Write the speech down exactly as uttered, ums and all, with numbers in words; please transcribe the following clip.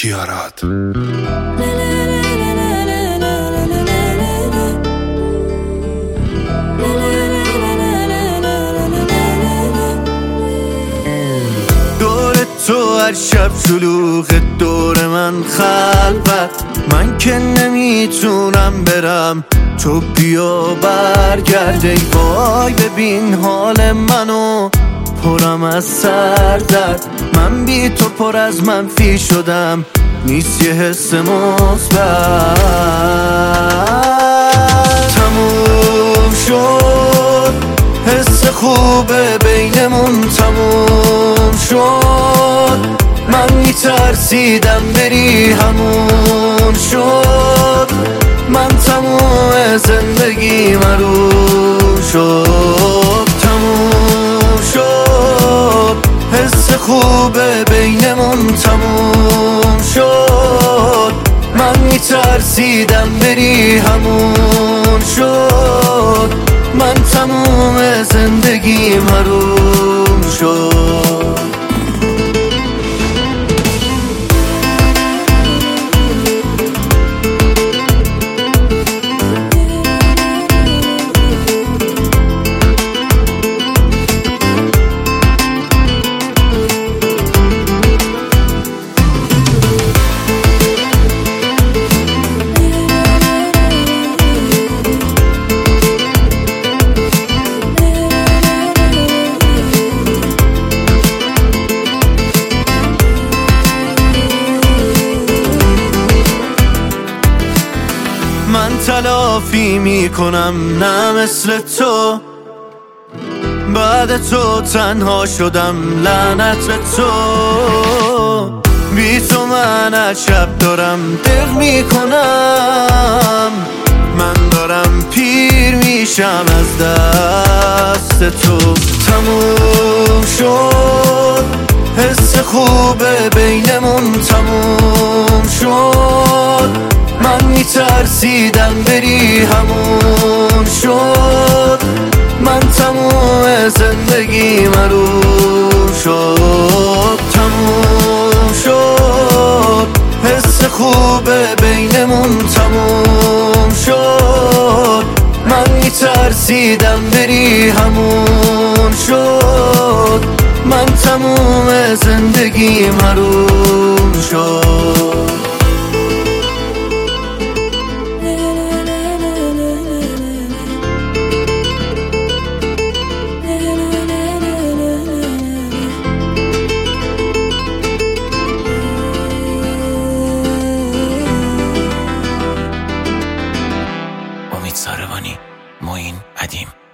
کیارات. دور تو هر شب شلوغ، دور من خلوت، من که نمیتونم برم، تو بیا برگرد. ای وای ببین حال منو، پرم از سر درد، من بی تو پر از منفی شدم، نیست یه حس مثبت. تموم شد حس خوبه بینمون، تموم شد، من میترسیدم بری، همون شد، من تموم زندگی مرون شد. تموم شد حس خوبه بینمون، تموم شد، من میترسیدم بری، همون شد، من تموم زندگی مرون شد. من تلافی میکنم نه مثل تو، بعد تو تنها شدم، لعنت به تو. بی تو من از شب دارم دق میکنم، من دارم پیر میشم از دست تو. تموم شد حس خوبه بینمون، تموم شد، من میترسیدم بری، همون شد، من تموم زندگی مرون شد. تموم شد حس خوبه بینمون، تموم شد، من میترسیدم بری، همون شد، من تموم زندگی مرون شد. امید ساروانی، معین ادیم.